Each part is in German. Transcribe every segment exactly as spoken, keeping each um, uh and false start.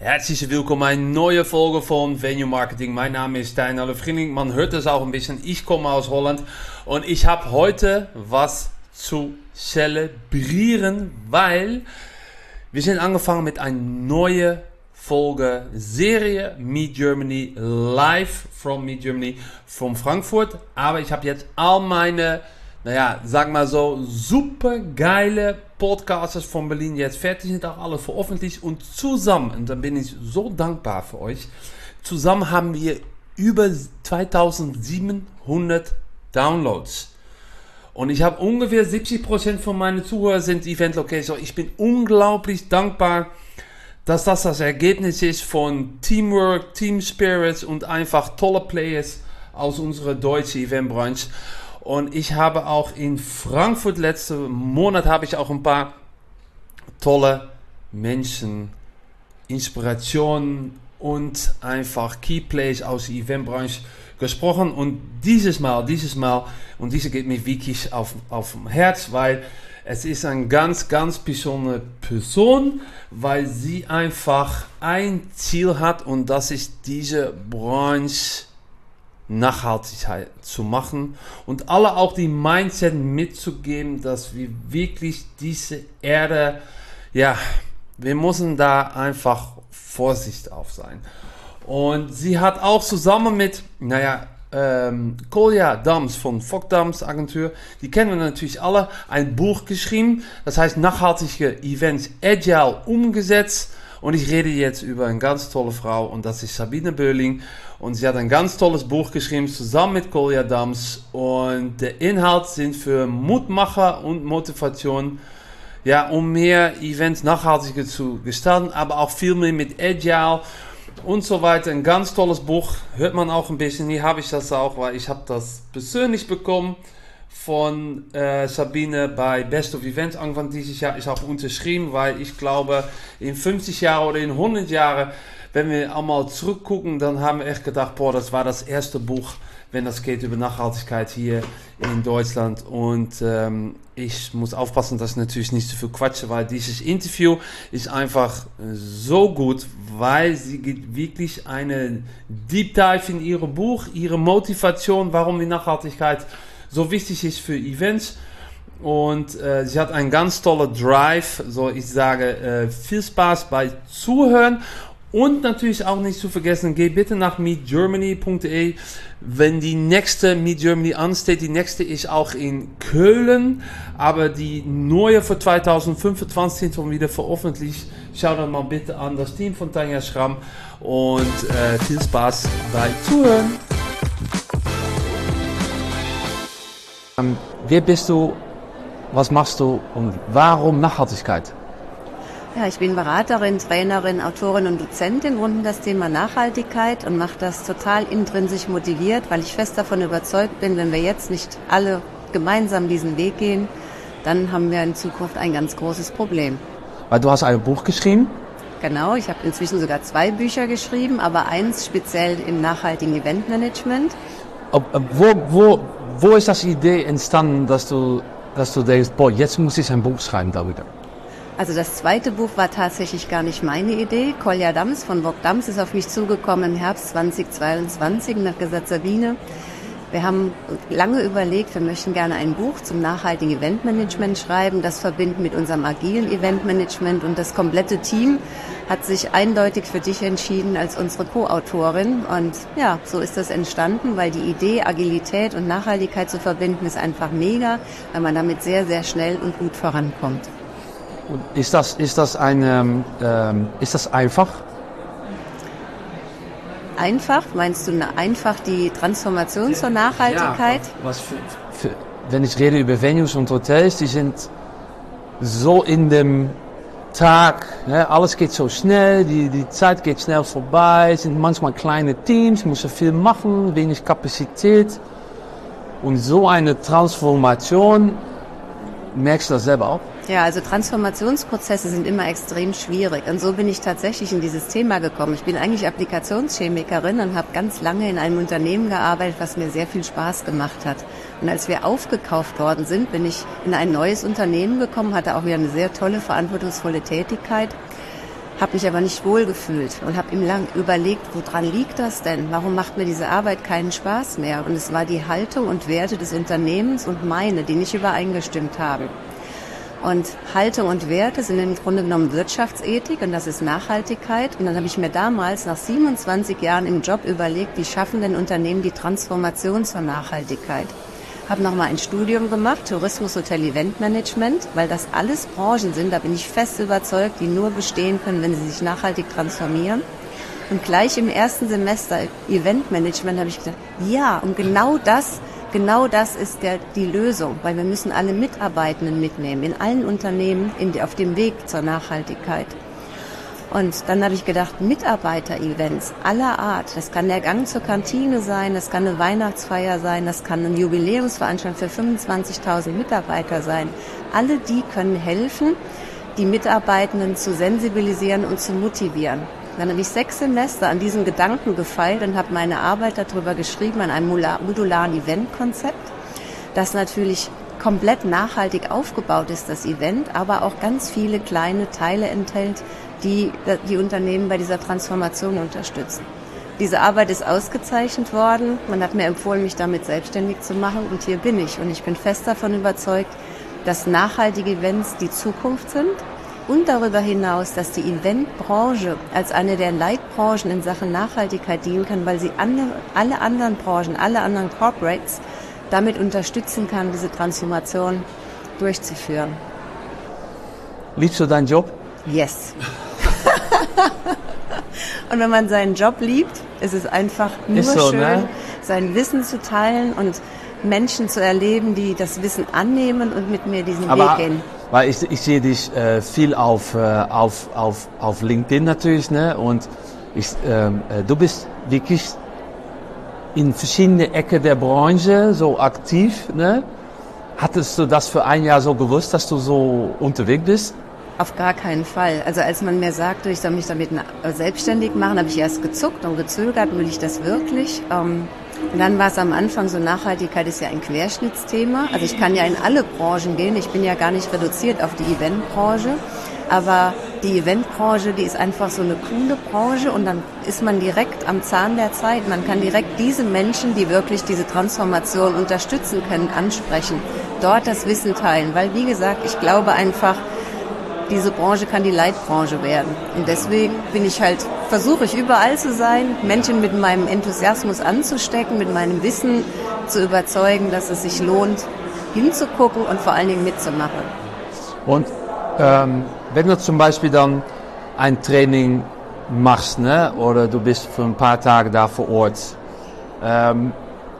Herzlich willkommen, eine neue Folge von Venue Marketing. Mein Name ist Stijn Alle-Vriending. Man hört es auch ein bisschen. Ich komme aus Holland und ich habe heute was zu zelebrieren, weil wir sind angefangen mit einer neuen Folge Serie Meet Germany, live from Meet Germany, from Frankfurt. Aber ich habe jetzt all meine, naja, sag mal so, super geile Podcasters von Berlin jetzt fertig, sind auch alle veröffentlicht und zusammen, und dann bin ich so dankbar für euch, zusammen haben wir über zweitausendsiebenhundert Downloads. Und ich habe ungefähr siebzig Prozent von meinen Zuhörern sind Event Location. Ich bin unglaublich dankbar, dass das das Ergebnis ist von Teamwork, Team Spirits und einfach tolle Players aus unserer deutschen Eventbranche. Und ich habe auch in Frankfurt letzten Monat habe ich auch ein paar tolle Menschen, Inspirationen und einfach Key Players aus der Eventbranche gesprochen. Und dieses Mal, dieses Mal, und diese geht mir wirklich auf, auf dem Herz, weil es ist eine ganz, ganz besondere Person, weil sie einfach ein Ziel hat und das ist diese Branche Nachhaltigkeit zu machen und alle auch die Mindset mitzugeben, dass wir wirklich diese Erde, ja, wir müssen da einfach Vorsicht auf sein. Und sie hat auch zusammen mit, naja, ähm, Kolja Dams von Fock Dams Agentur, die kennen wir natürlich alle, ein Buch geschrieben, das heißt Nachhaltige Events Agile umgesetzt. Und ich rede jetzt über eine ganz tolle Frau und das ist Sabine Böhling. Und sie hat ein ganz tolles Buch geschrieben, zusammen mit Kolja Dams. Und der Inhalt sind für Mutmacher und Motivation, ja, um mehr Events nachhaltiger zu gestalten, aber auch viel mehr mit Agile und so weiter. Ein ganz tolles Buch, hört man auch ein bisschen. Hier habe ich das auch, weil ich habe das persönlich bekommen von äh, Sabine bei Best of Events Anfang dieses Jahr, ist auch unterschrieben, weil ich glaube, in fünfzig Jahren oder in hundert Jahren, wenn wir einmal zurückgucken, dann haben wir echt gedacht, boah, das war das erste Buch, wenn das geht über Nachhaltigkeit hier in Deutschland. Und ähm, ich muss aufpassen, dass ich natürlich nicht zu viel quatsche, weil dieses Interview ist einfach so gut, weil sie geht wirklich eine Deep Dive in ihr Buch, ihre Motivation, warum die Nachhaltigkeit so wichtig ist für Events. Und äh, sie hat einen ganz tollen Drive, so ich sage, äh, viel Spaß bei Zuhören. Und natürlich auch nicht zu vergessen, geh bitte nach meet germany punkt de, wenn die nächste Meet Germany ansteht. Die nächste ist auch in Köln, aber die neue für zweitausendfünfundzwanzig sind schon wieder veröffentlicht. Schau dann mal bitte an, das Team von Tanja Schramm, und äh, viel Spaß bei Zuhören. Ähm, wer bist du, was machst du und warum Nachhaltigkeit? Ja, ich bin Beraterin, Trainerin, Autorin und Dozentin rund um das Thema Nachhaltigkeit und mache das total intrinsisch motiviert, weil ich fest davon überzeugt bin, wenn wir jetzt nicht alle gemeinsam diesen Weg gehen, dann haben wir in Zukunft ein ganz großes Problem. Weil du hast ein Buch geschrieben? Genau, ich habe inzwischen sogar zwei Bücher geschrieben, aber eins speziell im nachhaltigen Eventmanagement. Wo, wo, wo ist das Idee entstanden, dass du, dass du denkst, boah, jetzt muss ich ein Buch schreiben darüber? Also das zweite Buch war tatsächlich gar nicht meine Idee. Kolja Dams von Fock Dams ist auf mich zugekommen im Herbst zweitausendzweiundzwanzig und hat gesagt, Sabine, wir haben lange überlegt, wir möchten gerne ein Buch zum nachhaltigen Eventmanagement schreiben, das verbinden mit unserem agilen Eventmanagement, und das komplette Team hat sich eindeutig für dich entschieden als unsere Co-Autorin. Und ja, so ist das entstanden, weil die Idee, Agilität und Nachhaltigkeit zu verbinden, ist einfach mega, weil man damit sehr, sehr schnell und gut vorankommt. Ist das, ist das, ein, ähm, ist das einfach? Einfach? Meinst du einfach die Transformation zur Nachhaltigkeit? Ja, was für, für, wenn ich rede über Venues und Hotels, die sind so in dem Tag, ne, alles geht so schnell, die, die Zeit geht schnell vorbei, es sind manchmal kleine Teams, müssen viel machen, wenig Kapazität. Und so eine Transformation, merkst du das selber auch? Ja, also Transformationsprozesse sind immer extrem schwierig, und so bin ich tatsächlich in dieses Thema gekommen. Ich bin eigentlich Applikationschemikerin und habe ganz lange in einem Unternehmen gearbeitet, was mir sehr viel Spaß gemacht hat. Und als wir aufgekauft worden sind, bin ich in ein neues Unternehmen gekommen, hatte auch wieder eine sehr tolle, verantwortungsvolle Tätigkeit, habe mich aber nicht wohlgefühlt und habe ihm lang überlegt, woran liegt das denn? Warum macht mir diese Arbeit keinen Spaß mehr? Und es war die Haltung und Werte des Unternehmens und meine, die nicht übereingestimmt haben. Und Haltung und Werte sind im Grunde genommen Wirtschaftsethik und das ist Nachhaltigkeit. Und dann habe ich mir damals nach siebenundzwanzig Jahren im Job überlegt, wie schaffen denn Unternehmen die Transformation zur Nachhaltigkeit? Habe nochmal ein Studium gemacht, Tourismus, Hotel, Eventmanagement, weil das alles Branchen sind, da bin ich fest überzeugt, die nur bestehen können, wenn sie sich nachhaltig transformieren. Und gleich im ersten Semester Eventmanagement habe ich gesagt, ja, und genau das Genau das ist der, die Lösung, weil wir müssen alle Mitarbeitenden mitnehmen, in allen Unternehmen in, auf dem Weg zur Nachhaltigkeit. Und dann habe ich gedacht, Mitarbeiter-Events aller Art, das kann der Gang zur Kantine sein, das kann eine Weihnachtsfeier sein, das kann eine Jubiläumsveranstaltung für fünfundzwanzigtausend Mitarbeiter sein. Alle die können helfen, die Mitarbeitenden zu sensibilisieren und zu motivieren. Dann habe ich sechs Semester an diesen Gedanken gefeilt und habe meine Arbeit darüber geschrieben, an einem modularen Eventkonzept, das natürlich komplett nachhaltig aufgebaut ist, das Event, aber auch ganz viele kleine Teile enthält, die die Unternehmen bei dieser Transformation unterstützen. Diese Arbeit ist ausgezeichnet worden. Man hat mir empfohlen, mich damit selbstständig zu machen und hier bin ich. Und ich bin fest davon überzeugt, dass nachhaltige Events die Zukunft sind. Und darüber hinaus, dass die Eventbranche als eine der Leitbranchen in Sachen Nachhaltigkeit dienen kann, weil sie andere, alle anderen Branchen, alle anderen Corporates damit unterstützen kann, diese Transformation durchzuführen. Liebst du deinen Job? Yes. Und wenn man seinen Job liebt, ist es einfach nur so, schön, ne? sein Wissen zu teilen und Menschen zu erleben, die das Wissen annehmen und mit mir diesen Aber Weg gehen. Weil ich, ich sehe dich äh, viel auf, äh, auf, auf, auf LinkedIn natürlich, ne? Und ich, ähm, äh, du bist wirklich in verschiedene Ecken der Branche so aktiv, ne? Hattest du das für ein Jahr so gewusst, dass du so unterwegs bist? Auf gar keinen Fall. Also als man mir sagte, ich soll mich damit selbstständig machen, habe ich erst gezuckt und gezögert, will ich das wirklich? Ähm, Und dann war es am Anfang so, Nachhaltigkeit ist ja ein Querschnittsthema. Also ich kann ja in alle Branchen gehen. Ich bin ja gar nicht reduziert auf die Eventbranche. Aber die Eventbranche, die ist einfach so eine coole Branche und dann ist man direkt am Zahn der Zeit. Man kann direkt diese Menschen, die wirklich diese Transformation unterstützen können, ansprechen. Dort das Wissen teilen. Weil, wie gesagt, ich glaube einfach, diese Branche kann die Leitbranche werden. Und deswegen bin ich halt, versuche ich überall zu sein, Menschen mit meinem Enthusiasmus anzustecken, mit meinem Wissen zu überzeugen, dass es sich lohnt, hinzugucken und vor allen Dingen mitzumachen. Und ähm, wenn du zum Beispiel dann ein Training machst, ne, oder du bist für ein paar Tage da vor Ort, ähm,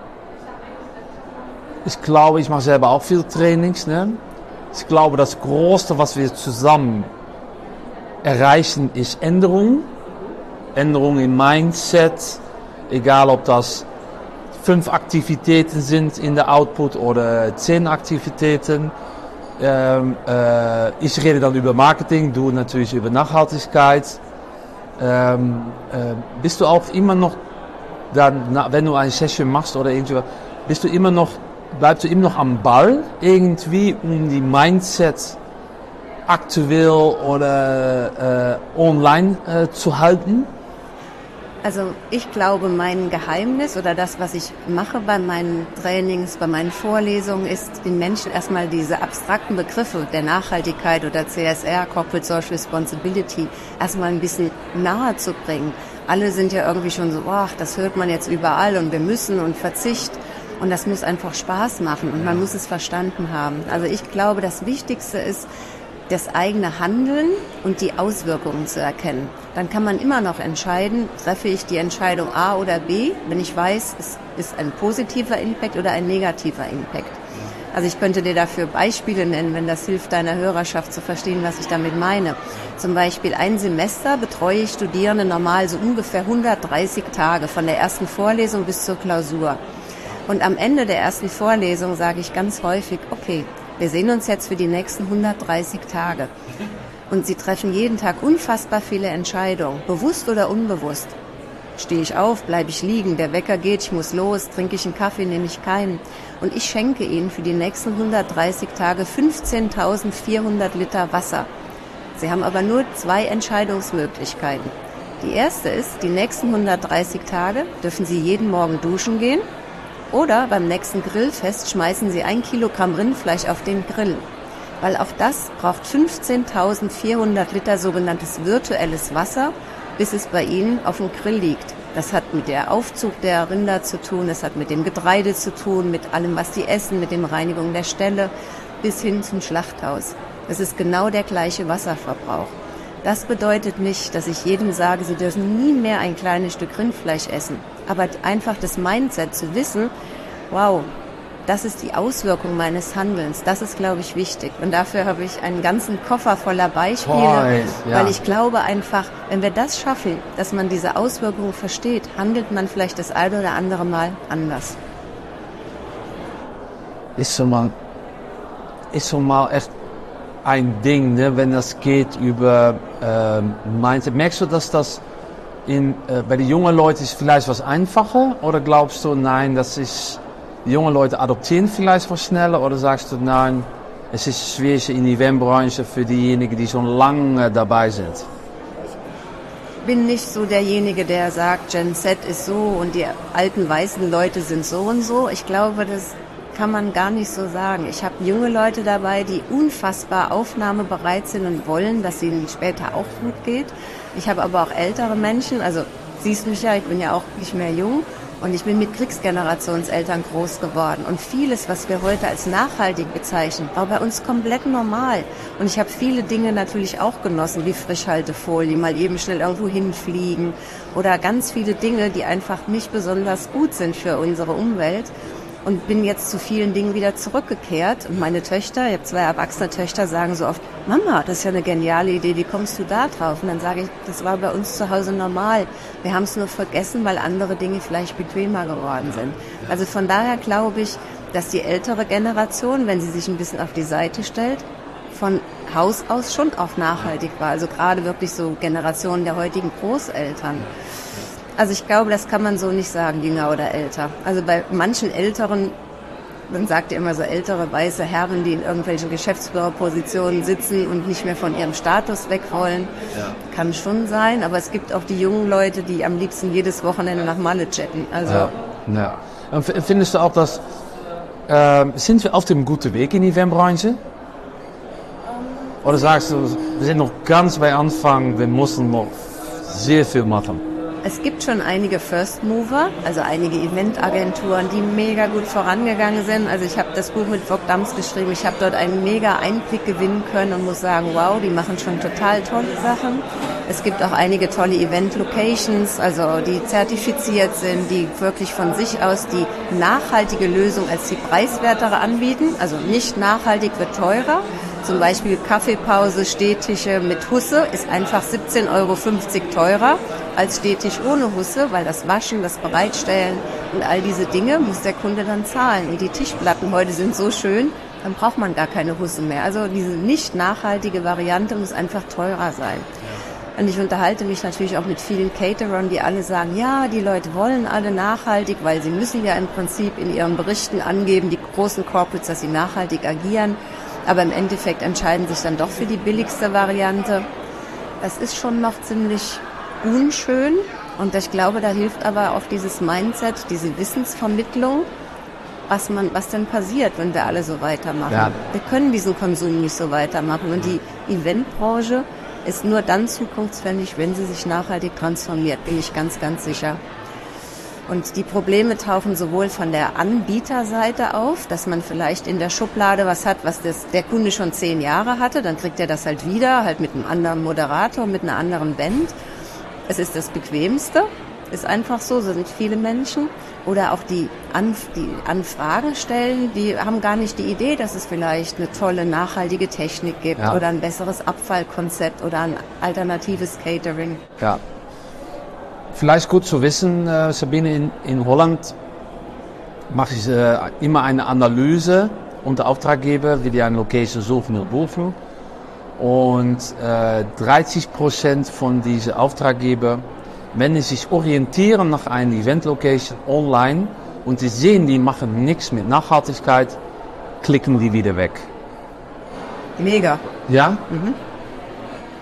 ich glaube, ich mache selber auch viele Trainings, ne? Ich glaube, das Größte, was wir zusammen erreichen, ist Änderung. Änderung im Mindset, egal ob das fünf Aktivitäten sind in der Output oder zehn Aktivitäten. Ähm, äh, ich rede dann über Marketing, du natürlich über Nachhaltigkeit. Ähm, äh, bist du auch immer noch, dann, na, wenn du eine Session machst oder irgendwas, bist du immer noch Bleibst du immer noch am Ball irgendwie, um die Mindset aktuell oder äh, online äh, zu halten? Also ich glaube, mein Geheimnis oder das, was ich mache bei meinen Trainings, bei meinen Vorlesungen, ist, den Menschen erstmal diese abstrakten Begriffe der Nachhaltigkeit oder C S R, Corporate Social Responsibility, erstmal ein bisschen nahe zu bringen. Alle sind ja irgendwie schon so, ach, das hört man jetzt überall und wir müssen und Verzicht. Und das muss einfach Spaß machen und man muss es verstanden haben. Also ich glaube, das Wichtigste ist, das eigene Handeln und die Auswirkungen zu erkennen. Dann kann man immer noch entscheiden, treffe ich die Entscheidung A oder B, wenn ich weiß, es ist ein positiver Impact oder ein negativer Impact. Also ich könnte dir dafür Beispiele nennen, wenn das hilft, deiner Hörerschaft zu verstehen, was ich damit meine. Zum Beispiel ein Semester betreue ich Studierende normal so ungefähr hundertdreißig Tage, von der ersten Vorlesung bis zur Klausur. Und am Ende der ersten Vorlesung sage ich ganz häufig, okay, wir sehen uns jetzt für die nächsten hundertdreißig Tage. Und sie treffen jeden Tag unfassbar viele Entscheidungen, bewusst oder unbewusst. Stehe ich auf, bleibe ich liegen, der Wecker geht, ich muss los, trinke ich einen Kaffee, nehme ich keinen. Und ich schenke ihnen für die nächsten hundertdreißig Tage fünfzehntausendvierhundert Liter Wasser. Sie haben aber nur zwei Entscheidungsmöglichkeiten. Die erste ist, die nächsten hundertdreißig Tage dürfen Sie jeden Morgen duschen gehen oder beim nächsten Grillfest schmeißen Sie ein Kilogramm Rindfleisch auf den Grill. Weil auch das braucht fünfzehntausendvierhundert Liter sogenanntes virtuelles Wasser, bis es bei Ihnen auf dem Grill liegt. Das hat mit der Aufzug der Rinder zu tun, das hat mit dem Getreide zu tun, mit allem, was die essen, mit dem Reinigung der Ställe bis hin zum Schlachthaus. Das ist genau der gleiche Wasserverbrauch. Das bedeutet nicht, dass ich jedem sage, Sie dürfen nie mehr ein kleines Stück Rindfleisch essen. Aber einfach das Mindset zu wissen, wow, das ist die Auswirkung meines Handelns. Das ist, glaube ich, wichtig. Und dafür habe ich einen ganzen Koffer voller Beispiele, Boy, ja. weil ich glaube einfach, wenn wir das schaffen, dass man diese Auswirkungen versteht, handelt man vielleicht das eine oder andere Mal anders. Ist so mal, ist so mal echt ein Ding, ne, wenn das geht über äh, Mindset. Merkst du, dass das in, äh, bei den jungen Leuten ist vielleicht was einfacher? Oder glaubst du, nein, das ist... Die jungen Leute adoptieren vielleicht was schneller oder sagst du, nein, es ist schwierig in die Eventbranche für diejenigen, die schon lange dabei sind? Ich bin nicht so derjenige, der sagt, Gen Z ist so und die alten weißen Leute sind so und so. Ich glaube, das kann man gar nicht so sagen. Ich habe junge Leute dabei, die unfassbar aufnahmebereit sind und wollen, dass es ihnen später auch gut geht. Ich habe aber auch ältere Menschen, also siehst mich ja, ich bin ja auch nicht mehr jung. Und ich bin mit Kriegsgenerationseltern groß geworden. Und vieles, was wir heute als nachhaltig bezeichnen, war bei uns komplett normal. Und ich habe viele Dinge natürlich auch genossen, wie Frischhaltefolie, mal eben schnell irgendwo hinfliegen. Oder ganz viele Dinge, die einfach nicht besonders gut sind für unsere Umwelt. Und bin jetzt zu vielen Dingen wieder zurückgekehrt. Und meine Töchter, ich habe zwei erwachsene Töchter, sagen so oft, Mama, das ist ja eine geniale Idee, wie kommst du da drauf? Und dann sage ich, das war bei uns zu Hause normal. Wir haben es nur vergessen, weil andere Dinge vielleicht bequemer geworden sind. Also von daher glaube ich, dass die ältere Generation, wenn sie sich ein bisschen auf die Seite stellt, von Haus aus schon auch nachhaltig war. Also gerade wirklich so Generationen der heutigen Großeltern. Also ich glaube, das kann man so nicht sagen, jünger oder älter. Also bei manchen Älteren, man sagt ja immer so ältere weiße Herren, die in irgendwelchen Geschäftsführerpositionen sitzen und nicht mehr von ihrem Status weg wollen, ja. Kann schon sein. Aber es gibt auch die jungen Leute, die am liebsten jedes Wochenende nach Malle chatten. Also ja. Ja. Und findest du auch, dass äh, sind wir auf dem guten Weg in die Eventbranche? Oder sagst du, wir sind noch ganz bei Anfang, wir müssen noch sehr viel machen? Es gibt schon einige First Mover, also einige Eventagenturen, die mega gut vorangegangen sind. Also ich habe das Buch mit Vogt Dams geschrieben, ich habe dort einen mega Einblick gewinnen können und muss sagen, wow, die machen schon total tolle Sachen. Es gibt auch einige tolle Event-Locations, also die zertifiziert sind, die wirklich von sich aus die nachhaltige Lösung als die preiswertere anbieten. Also nicht nachhaltig wird teurer. Zum Beispiel Kaffeepause, Stehtische mit Husse ist einfach siebzehn Euro fünfzig teurer als Stehtisch ohne Husse, weil das Waschen, das Bereitstellen und all diese Dinge muss der Kunde dann zahlen. Und die Tischplatten heute sind so schön, dann braucht man gar keine Husse mehr. Also diese nicht nachhaltige Variante muss einfach teurer sein. Und ich unterhalte mich natürlich auch mit vielen Caterern, die alle sagen, ja, die Leute wollen alle nachhaltig, weil sie müssen ja im Prinzip in ihren Berichten angeben, die großen Corporates, dass sie nachhaltig agieren. Aber im Endeffekt entscheiden sich dann doch für die billigste Variante. Das ist schon noch ziemlich unschön und ich glaube, da hilft aber auch dieses Mindset, diese Wissensvermittlung, was man, was denn passiert, wenn wir alle so weitermachen. Ja. Wir können diesen Konsum nicht so weitermachen und die Eventbranche ist nur dann zukunftsfähig, wenn sie sich nachhaltig transformiert, bin ich ganz, ganz sicher. Und die Probleme tauchen sowohl von der Anbieterseite auf, dass man vielleicht in der Schublade was hat, was das, der Kunde schon zehn Jahre hatte, dann kriegt er das halt wieder, halt mit einem anderen Moderator, mit einer anderen Band. Es ist das Bequemste, ist einfach so, so sind viele Menschen. Oder auch die, Anf- die Anfragen stellen, die haben gar nicht die Idee, dass es vielleicht eine tolle, nachhaltige Technik gibt, ja, oder ein besseres Abfallkonzept oder ein alternatives Catering. Ja. Vielleicht gut zu wissen, äh, Sabine, in, in Holland mache ich äh, immer eine Analyse unter Auftraggeber, wie die eine Location suchen oder buchen. Und äh, dreißig Prozent von diesen Auftraggeber, wenn sie sich orientieren nach einer Event-Location online und sie sehen, die machen nichts mit Nachhaltigkeit, klicken die wieder weg. Mega. Ja? Mhm.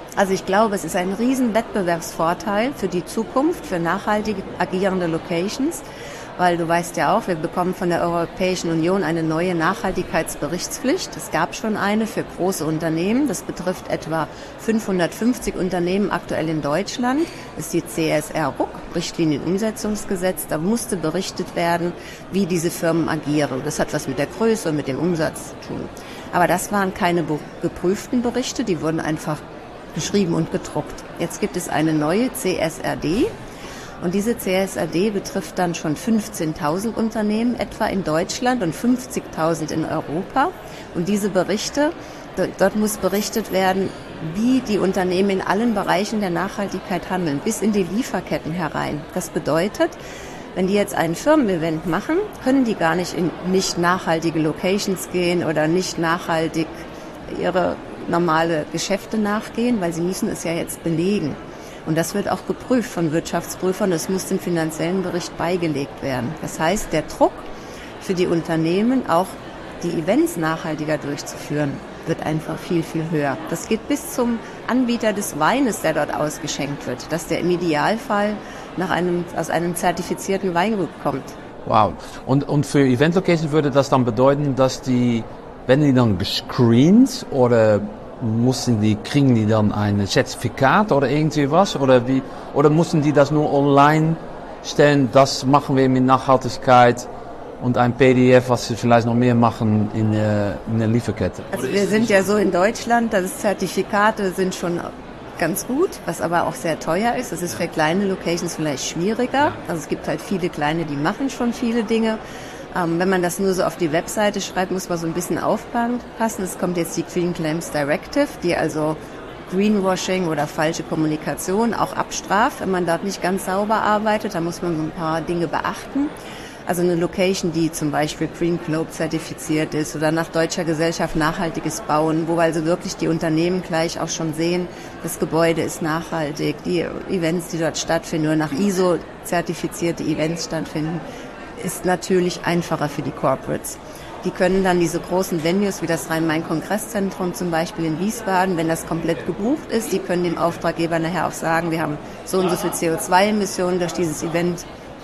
Also ich glaube, es ist ein riesen Wettbewerbsvorteil für die Zukunft, für nachhaltig agierende Locations, weil du weißt ja auch, wir bekommen von der Europäischen Union eine neue Nachhaltigkeitsberichtspflicht. Es gab schon eine für große Unternehmen. Das betrifft etwa fünfhundertfünfzig Unternehmen aktuell in Deutschland. Das ist die C S R R U C, Richtlinienumsetzungsgesetz. Da musste berichtet werden, wie diese Firmen agieren. Das hat was mit der Größe und mit dem Umsatz zu tun. Aber das waren keine geprüften Berichte, die wurden einfach geschrieben und gedruckt. Jetzt gibt es eine neue C S R D. Und diese C S R D betrifft dann schon fünfzehntausend Unternehmen etwa in Deutschland und fünfzigtausend in Europa. Und diese Berichte, dort muss berichtet werden, wie die Unternehmen in allen Bereichen der Nachhaltigkeit handeln, bis in die Lieferketten herein. Das bedeutet, wenn die jetzt einen Firmen-Event machen, können die gar nicht in nicht nachhaltige Locations gehen oder nicht nachhaltig ihre normale Geschäfte nachgehen, weil sie müssen es ja jetzt belegen. Und das wird auch geprüft von Wirtschaftsprüfern. Das muss dem finanziellen Bericht beigelegt werden. Das heißt, der Druck für die Unternehmen, auch die Events nachhaltiger durchzuführen, wird einfach viel, viel höher. Das geht bis zum Anbieter des Weines, der dort ausgeschenkt wird, dass der im Idealfall nach einem, aus einem zertifizierten Weingut kommt. Wow. Und, und für Event Locations würde das dann bedeuten, dass die, wenn die dann gescreent oder mussten die, kriegen die dann ein Zertifikat oder irgendwie was? Oder wie, oder mussten die das nur online stellen? Das machen wir mit Nachhaltigkeit und ein P D F, was sie vielleicht noch mehr machen in der, in der Lieferkette. Also wir sind ja so in Deutschland, dass Zertifikate sind schon ganz gut, was aber auch sehr teuer ist. Das ist für kleine Locations vielleicht schwieriger. Also es gibt halt viele kleine, die machen schon viele Dinge. Ähm, wenn man das nur so auf die Webseite schreibt, muss man so ein bisschen aufpassen. Es kommt jetzt die Green Claims Directive, die also Greenwashing oder falsche Kommunikation auch abstraft, wenn man dort nicht ganz sauber arbeitet. Da muss man so ein paar Dinge beachten. Also eine Location, die zum Beispiel Green Globe zertifiziert ist oder nach Deutscher Gesellschaft Nachhaltiges Bauen, wo also wirklich die Unternehmen gleich auch schon sehen, das Gebäude ist nachhaltig, die Events, die dort stattfinden oder nach I S O zertifizierte Events stattfinden, ist natürlich einfacher für die Corporates. Die können dann diese großen Venues wie das Rhein-Main-Kongresszentrum zum Beispiel in Wiesbaden, wenn das komplett gebucht ist, die können dem Auftraggeber nachher auch sagen, wir haben so und so viel C O zwei Emissionen durch dieses Event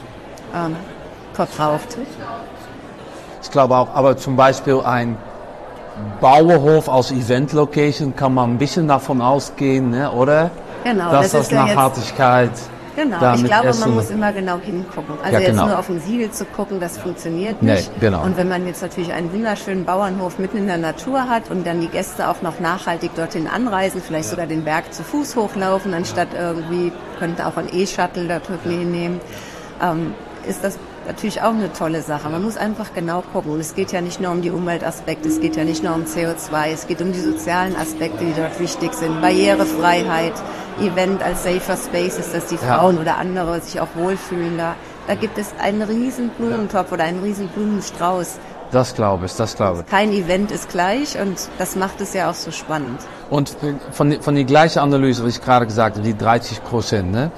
ähm, verbraucht. Ich glaube auch, aber zum Beispiel ein Bauernhof als Event-Location kann man ein bisschen davon ausgehen, ne, oder? Genau, dass das ist das ja Nachhaltigkeit. Genau, ich glaube, man muss immer genau hingucken. Also ja, jetzt genau. nur auf ein Siegel zu gucken, das funktioniert nicht. Nee, genau. Und wenn man jetzt natürlich einen wunderschönen Bauernhof mitten in der Natur hat und dann die Gäste auch noch nachhaltig dorthin anreisen, vielleicht sogar den Berg zu Fuß hochlaufen, anstatt irgendwie, könnte auch ein E-Shuttle dort hinnehmen, ähm, ist das natürlich auch eine tolle Sache. Man muss einfach genau gucken. Und es geht ja nicht nur um die Umweltaspekte, es geht ja nicht nur um C O zwei, es geht um die sozialen Aspekte, die dort wichtig sind. Barrierefreiheit, Event als safer Spaces, dass die Frauen ja. oder andere sich auch wohlfühlen. Da, da gibt es einen riesen Blumentopf oder einen riesen Blumenstrauß. Das glaube ich, das glaube ich. Kein Event ist gleich und das macht es ja auch so spannend. Und von, von der gleichen Analyse, was ich gerade gesagt habe, die dreißig Prozent, ne?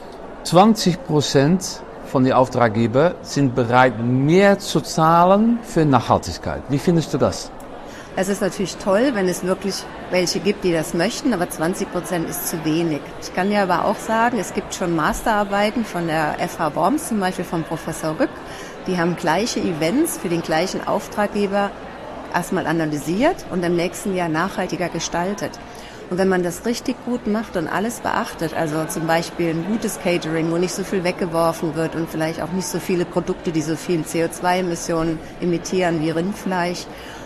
zwanzig Prozent von den Auftraggebern sind bereit, mehr zu zahlen für Nachhaltigkeit. Wie findest du das? Es ist natürlich toll, wenn es wirklich welche gibt, die das möchten, aber zwanzig Prozent ist zu wenig. Ich kann ja aber auch sagen, es gibt schon Masterarbeiten von der F H Worms, zum Beispiel von Professor Rück, die haben gleiche Events für den gleichen Auftraggeber erstmal analysiert und im nächsten Jahr nachhaltiger gestaltet. Und wenn man das richtig gut macht und alles beachtet, also zum Beispiel ein gutes Catering, wo nicht so viel weggeworfen wird und vielleicht auch nicht so viele Produkte, die so viel C O zwei Emissionen emittieren wie Rindfleisch,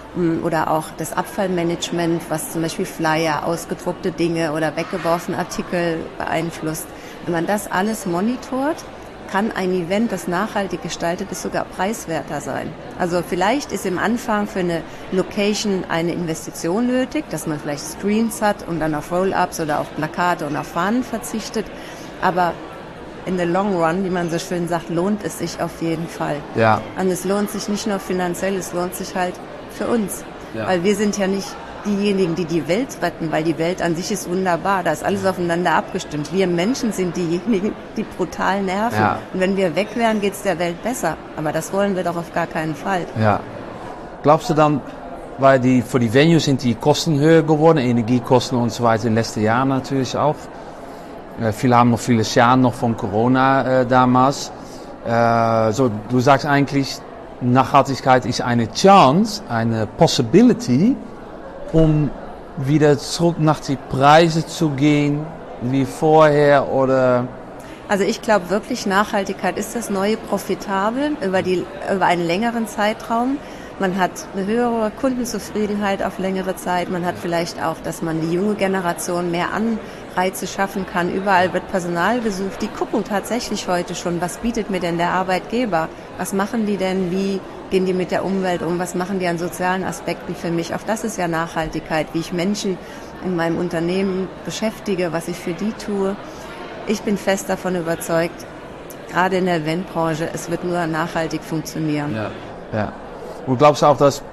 oder auch das Abfallmanagement, was zum Beispiel Flyer, ausgedruckte Dinge oder weggeworfene Artikel beeinflusst. Wenn man das alles monitort, kann ein Event, das nachhaltig gestaltet ist, sogar preiswerter sein. Also vielleicht ist im Anfang für eine Location eine Investition nötig, dass man vielleicht Screens hat und dann auf Roll-Ups oder auf Plakate und auf Fahnen verzichtet. Aber in the long run, wie man so schön sagt, lohnt es sich auf jeden Fall. Ja. Und es lohnt sich nicht nur finanziell, es lohnt sich halt für uns. Ja. Weil wir sind ja nicht diejenigen, die die Welt retten, weil die Welt an sich ist wunderbar, da ist alles aufeinander abgestimmt. Wir Menschen sind diejenigen, die brutal nerven. Ja. Und wenn wir weg wären, geht es der Welt besser. Aber das wollen wir doch auf gar keinen Fall. Ja. Glaubst du dann, weil die, für die Venues sind die Kosten höher geworden, Energiekosten und so weiter, in den letzten Jahren natürlich auch. Äh, viele haben noch viele Schaden noch von Corona äh, damals. Äh, so, du sagst eigentlich, Nachhaltigkeit ist eine Chance, eine Possibility, um wieder zurück nach die Preise zu gehen, wie vorher oder... Also ich glaube wirklich, Nachhaltigkeit ist das neue Profitabel über, die, über einen längeren Zeitraum. Man hat eine höhere Kundenzufriedenheit auf längere Zeit. Man hat vielleicht auch, dass man die junge Generation mehr Anreize schaffen kann. Überall wird Personal gesucht. Die gucken tatsächlich heute schon, was bietet mir denn der Arbeitgeber? Was machen die denn? Wie gehen die mit der Umwelt um? Was machen die an sozialen Aspekten für mich? Auch das ist ja Nachhaltigkeit, wie ich Menschen in meinem Unternehmen beschäftige, was ich für die tue. Ich bin fest davon überzeugt, gerade in der Eventbranche, es wird nur nachhaltig funktionieren. Ja, ja. Und glaubst du auch, dass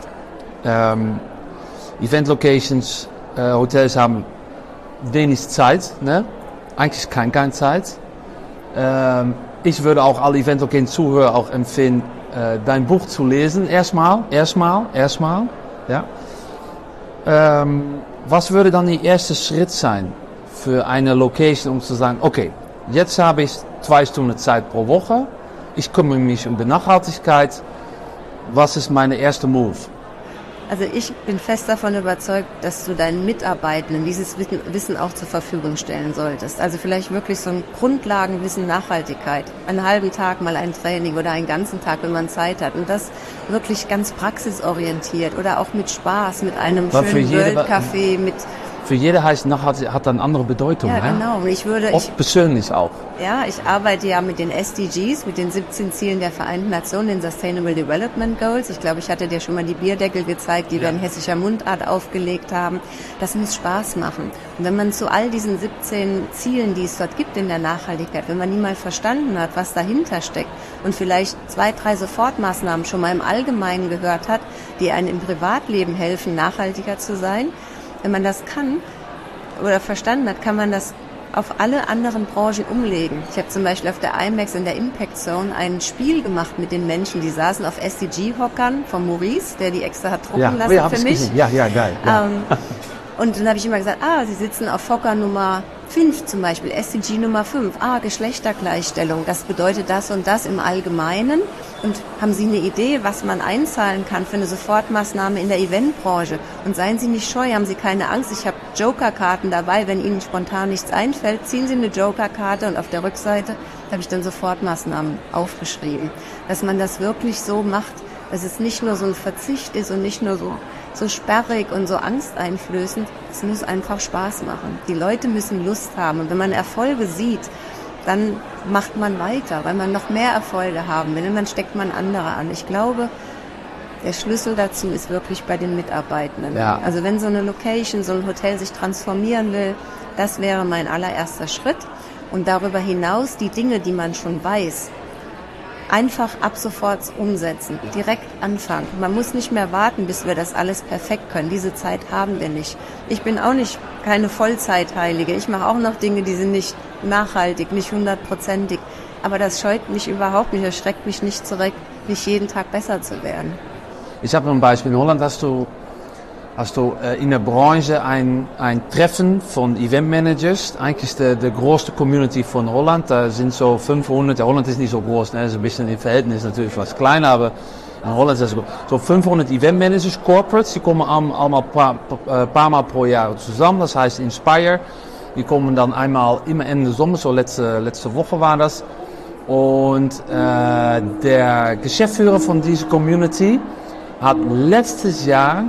ähm, Event-Locations, äh, Hotels haben wenig Zeit, ne? Eigentlich keine, keine Zeit. Ähm, ich würde auch alle Event-Locations-Zuhörer auch empfehlen, äh, dein Buch zu lesen. Erstmal, erstmal, erstmal. Ja. Ähm, was würde dann der erste Schritt sein für eine Location, um zu sagen, okay, jetzt habe ich zwei Stunden Zeit pro Woche, ich kümmere mich um die Nachhaltigkeit, was ist mein erster Move? Also ich bin fest davon überzeugt, dass du deinen Mitarbeitenden dieses Wissen auch zur Verfügung stellen solltest. Also vielleicht wirklich so ein Grundlagenwissen Nachhaltigkeit. Einen halben Tag mal ein Training oder einen ganzen Tag, wenn man Zeit hat. Und das wirklich ganz praxisorientiert oder auch mit Spaß, mit einem War schönen World-Café, mit... Für jeder heißt nachhaltig, hat eine andere Bedeutung. Ja, he? genau. Und ich würde, Oft ich, persönlich auch. Ja, ich arbeite ja mit den S D Gs, mit den siebzehn Zielen der Vereinten Nationen, den Sustainable Development Goals. Ich glaube, ich hatte dir schon mal die Bierdeckel gezeigt, die ja. wir in hessischer Mundart aufgelegt haben. Das muss Spaß machen. Und wenn man zu all diesen siebzehn Zielen, die es dort gibt in der Nachhaltigkeit, wenn man nie mal verstanden hat, was dahinter steckt und vielleicht zwei, drei Sofortmaßnahmen schon mal im Allgemeinen gehört hat, die einem im Privatleben helfen, nachhaltiger zu sein, wenn man das kann oder verstanden hat, kann man das auf alle anderen Branchen umlegen. Ich habe zum Beispiel auf der I M A X in der Impact Zone ein Spiel gemacht mit den Menschen, die saßen auf S D G-Hockern von Maurice, der die extra hat drucken ja, lassen ja, für mich. Ja, ja, geil. Ja. Ähm, und dann habe ich immer gesagt, ah, Sie sitzen auf Hocker Nummer fünf zum Beispiel, S D G Nummer fünf, ah, Geschlechtergleichstellung, das bedeutet das und das im Allgemeinen. Und haben Sie eine Idee, was man einzahlen kann für eine Sofortmaßnahme in der Eventbranche? Und seien Sie nicht scheu, haben Sie keine Angst. Ich habe Jokerkarten dabei, wenn Ihnen spontan nichts einfällt, ziehen Sie eine Jokerkarte und auf der Rückseite habe ich dann Sofortmaßnahmen aufgeschrieben. Dass man das wirklich so macht, dass es nicht nur so ein Verzicht ist und nicht nur so, so sperrig und so angsteinflößend. Es muss einfach Spaß machen. Die Leute müssen Lust haben. Und wenn man Erfolge sieht, dann macht man weiter, weil man noch mehr Erfolge haben will und dann steckt man andere an. Ich glaube, der Schlüssel dazu ist wirklich bei den Mitarbeitenden. Ja. Also wenn so eine Location, so ein Hotel sich transformieren will, das wäre mein allererster Schritt. Und darüber hinaus die Dinge, die man schon weiß, einfach ab sofort umsetzen, direkt anfangen. Man muss nicht mehr warten, bis wir das alles perfekt können. Diese Zeit haben wir nicht. Ich bin auch nicht keine Vollzeitheilige. Ich mache auch noch Dinge, die sind nicht nachhaltig, nicht hundertprozentig. Aber das scheut mich überhaupt nicht, das schreckt mich nicht zurück, nicht jeden Tag besser zu werden. Ich habe ein Beispiel. In Holland hast du, hast du äh, in der Branche ein, ein Treffen von Eventmanagers. Eigentlich die, die größte Community von Holland. Da sind so fünfhundert. Holland ist nicht so groß, ne? Das ist ein bisschen im Verhältnis natürlich was kleiner, aber in Holland ist es so fünfhundert Eventmanagers, Corporates. Die kommen allemaal ein paar, paar Mal pro Jahr zusammen. Das heißt Inspire. Die kommen dann einmal immer Ende Sommer, so letzte, letzte Woche war das. Und äh, der Geschäftsführer von dieser Community hat letztes Jahr,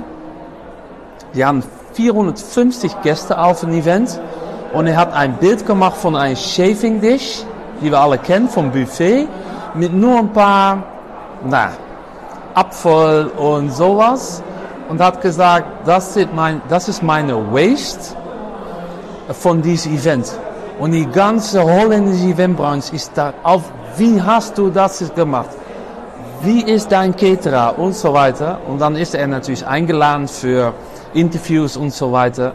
die haben vierhundertfünfzig Gäste auf ein Event und er hat ein Bild gemacht von einem Shaving Dish, die wir alle kennen, vom Buffet, mit nur ein paar, na, Apfel und sowas und hat gesagt, das ist, mein, das ist meine Waste von diesem Event. Und die ganze holländische Eventbranche ist da auf, wie hast du das gemacht? Wie ist dein Caterer und so weiter. Und dann ist er natürlich eingeladen für Interviews und so weiter.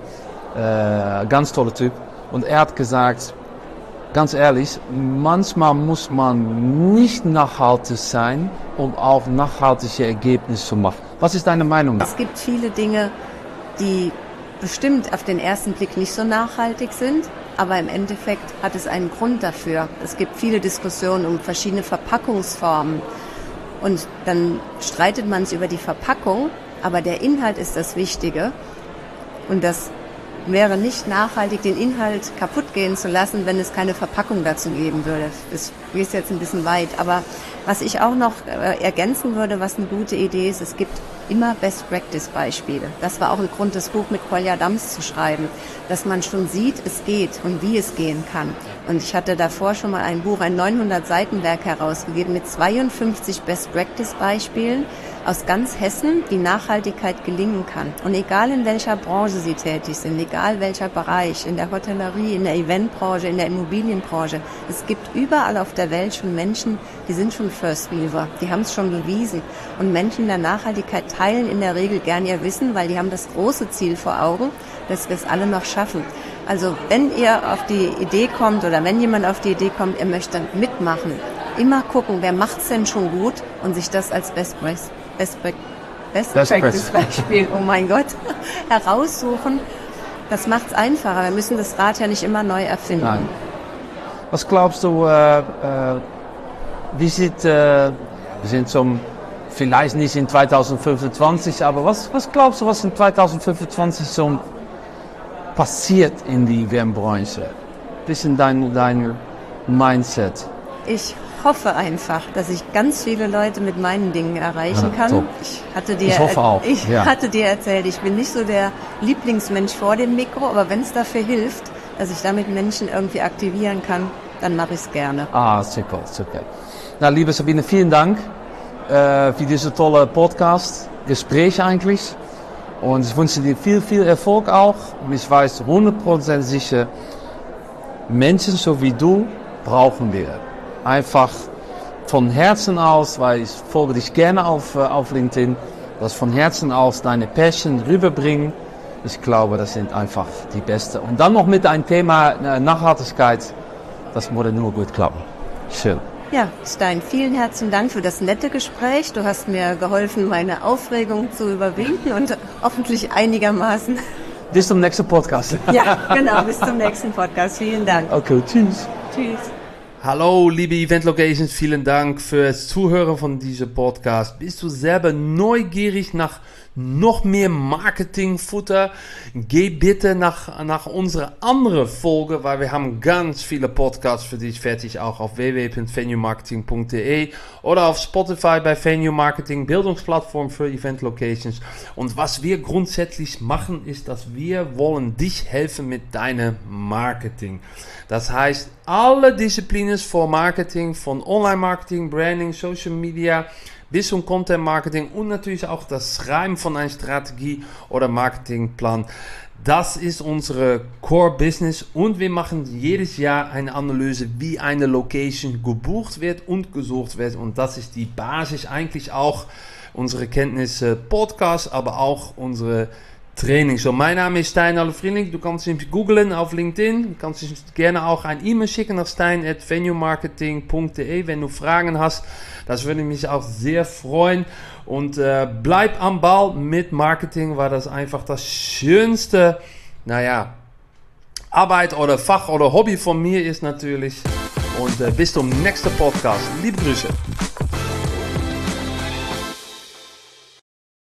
Äh, ganz toller Typ. Und er hat gesagt, ganz ehrlich, manchmal muss man nicht nachhaltig sein, um auch nachhaltige Ergebnisse zu machen. Was ist deine Meinung? Es gibt viele Dinge, die bestimmt auf den ersten Blick nicht so nachhaltig sind, aber im Endeffekt hat es einen Grund dafür. Es gibt viele Diskussionen um verschiedene Verpackungsformen und dann streitet man sich über die Verpackung, aber der Inhalt ist das Wichtige und das wäre nicht nachhaltig, den Inhalt kaputt gehen zu lassen, wenn es keine Verpackung dazu geben würde. Das ist jetzt ein bisschen weit, aber was ich auch noch äh, ergänzen würde, was eine gute Idee ist, es gibt immer Best-Practice-Beispiele. Das war auch ein Grund, das Buch mit Kolja Dams zu schreiben, dass man schon sieht, es geht und wie es gehen kann. Und ich hatte davor schon mal ein Buch, ein neunhundert-Seiten-Werk herausgegeben mit zweiundfünfzig Best-Practice-Beispielen aus ganz Hessen, wie Nachhaltigkeit gelingen kann. Und egal in welcher Branche Sie tätig sind, egal welcher Bereich, in der Hotellerie, in der Eventbranche, in der Immobilienbranche, es gibt überall auf der Welt schon Menschen, die sind schon First Mover, die haben es schon bewiesen. Und Menschen der Nachhaltigkeit teilen in der Regel gern ihr Wissen, weil die haben das große Ziel vor Augen, dass wir es alle noch schaffen. Also wenn ihr auf die Idee kommt oder wenn jemand auf die Idee kommt, er möchte mitmachen, immer gucken, wer macht es denn schon gut und sich das als Best Practice Best, Best, Best Practice Beispiel, oh mein Gott, heraussuchen. Das macht es einfacher. Wir müssen das Rad ja nicht immer neu erfinden. Nein. Was glaubst du, äh, äh, wie sieht, äh, wir sind zum, vielleicht nicht in zwanzig fünfundzwanzig, aber was, was glaubst du, was in zwanzig fünfundzwanzig so passiert in die Eventbranche? Bisschen dein, dein Mindset. Ich hoffe einfach, dass ich ganz viele Leute mit meinen Dingen erreichen Ja, kann. top. Ich hatte dir, Ich hoffe auch, ich ja. hatte dir erzählt, ich bin nicht so der Lieblingsmensch vor dem Mikro, aber wenn es dafür hilft, dass ich damit Menschen irgendwie aktivieren kann, dann mache ich es gerne. Ah, super, super. Na, liebe Sabine, vielen Dank äh, für diese tolle Podcast, Gespräch eigentlich. Und ich wünsche dir viel, viel Erfolg auch. Und ich weiß hundert Prozent sicher, Menschen so wie du brauchen wir. Einfach von Herzen aus, weil ich folge dich gerne auf, auf LinkedIn, das von Herzen aus deine Passion rüberbringen. Ich glaube, das sind einfach die Besten. Und dann noch mit einem Thema Nachhaltigkeit, das würde nur gut klappen. Schön. Ja, Stein, vielen herzlichen Dank für das nette Gespräch. Du hast mir geholfen, meine Aufregung zu überwinden und hoffentlich einigermaßen. Bis zum nächsten Podcast. Ja, genau, bis zum nächsten Podcast. Vielen Dank. Okay, tschüss. Tschüss. Hallo liebe Event Locations, vielen Dank fürs Zuhören von diesem Podcast. Bist du selber neugierig nach noch mehr Marketingfutter? Geh bitte nach, nach unserer anderen Folge, weil wir haben ganz viele Podcasts für dich fertig, auch auf w w w punkt venue marketing punkt d e oder auf Spotify bei Venue Marketing, Bildungsplattform für Event Locations. Und was wir grundsätzlich machen, ist, dass wir wollen dich helfen mit deinem Marketing. Das heißt, alle Disziplinen für Marketing, von Online-Marketing, Branding, Social Media bis zum Content-Marketing und natürlich auch das Schreiben von einer Strategie oder Marketingplan. Das ist unsere Core-Business und wir machen jedes Jahr eine Analyse, wie eine Location gebucht wird und gesucht wird. Und das ist die Basis eigentlich auch unsere Kenntnisse Podcast, aber auch unsere Training. So, mein Name ist Stein Alle-Vriendlich. Du kannst mich googlen auf LinkedIn. Du kannst gerne auch ein E-Mail schicken nach stein at venue marketing punkt d e, wenn du Fragen hast. Das würde mich auch sehr freuen. Und äh, bleib am Ball mit Marketing, weil das einfach das schönste, naja, Arbeit oder Fach oder Hobby von mir ist natürlich. Und äh, bis zum nächsten Podcast. Liebe Grüße.